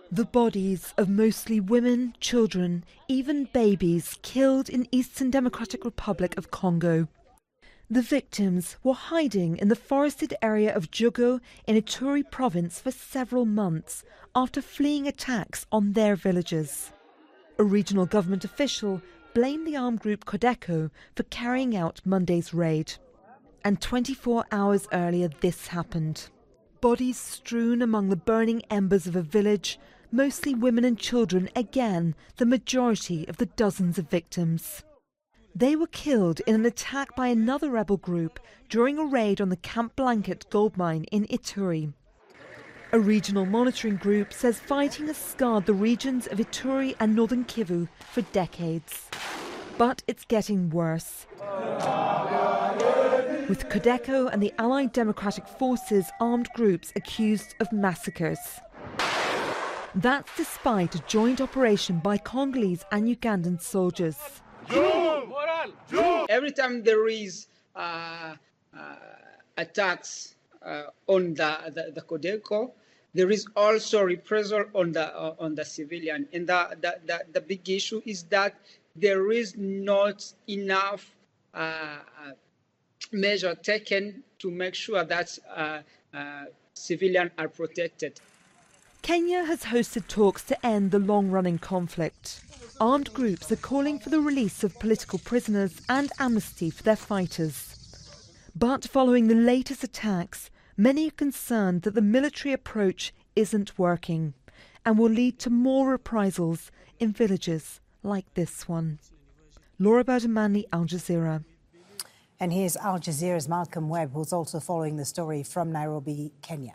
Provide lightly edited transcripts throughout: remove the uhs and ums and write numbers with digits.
The bodies of mostly women, children, even babies killed in Eastern Democratic Republic of Congo. The victims were hiding in the forested area of Djogo in Ituri province for several months after fleeing attacks on their villages. A regional government official blamed the armed group Codeco for carrying out Monday's raid. And 24 hours earlier this happened. Bodies strewn among the burning embers of a village, mostly women and children, again the majority of the dozens of victims. They were killed in an attack by another rebel group during a raid on the Camp Blanket gold mine in Ituri. A regional monitoring group says fighting has scarred the regions of Ituri and Northern Kivu for decades. But it's getting worse, with Codeco and the Allied Democratic Forces armed groups accused of massacres. That's despite a joint operation by Congolese and Ugandan soldiers. Every time there is attacks on the Codeco, there is also reprisal on the civilian. And the big issue is that there is not enough measure taken to make sure that civilians are protected. Kenya has hosted talks to end the long-running conflict. Armed groups are calling for the release of political prisoners and amnesty for their fighters. But following the latest attacks, many are concerned that the military approach isn't working and will lead to more reprisals in villages like this one. Laura Bowden-Manley, Al Jazeera. And here's Al Jazeera's Malcolm Webb, who's also following the story from Nairobi, Kenya.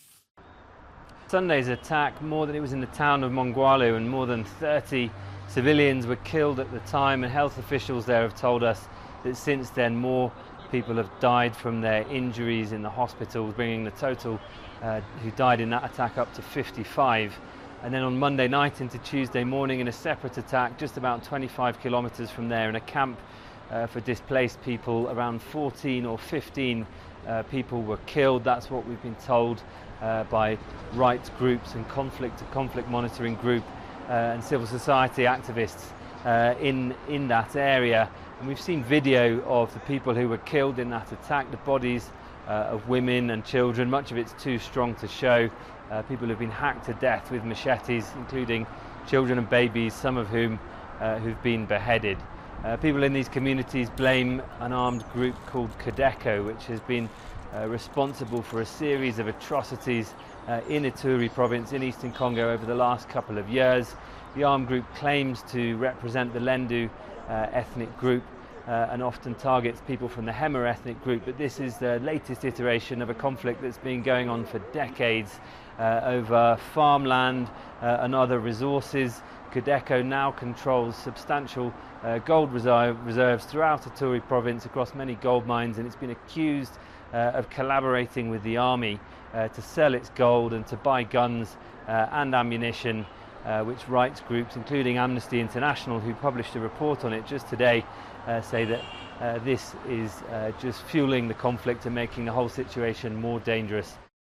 Sunday's attack, it was in the town of Mongwalu, and more than 30 civilians were killed at the time, and health officials there have told us that since then more people have died from their injuries in the hospitals, bringing the total who died in that attack up to 55. And then on Monday night into Tuesday morning, in a separate attack just about 25 kilometres from there, in a camp for displaced people, around 14 or 15 people were killed. That's what we've been told by rights groups and conflict monitoring group and civil society activists in that area. And we've seen video of the people who were killed in that attack, the bodies of women and children. Much of it's too strong to show. People have been hacked to death with machetes, including children and babies, some of whom who've been beheaded. People in these communities blame an armed group called Codeco, which has been responsible for a series of atrocities in Ituri province in eastern Congo over the last couple of years. The armed group claims to represent the Lendu ethnic group and often targets people from the Hema ethnic group, but this is the latest iteration of a conflict that's been going on for decades over farmland and other resources. Codeco now controls substantial gold reserves throughout Ituri province across many gold mines, and it's been accused of collaborating with the army to sell its gold and to buy guns and ammunition, which rights groups, including Amnesty International, who published a report on it just today, say that this is just fueling the conflict and making the whole situation more dangerous.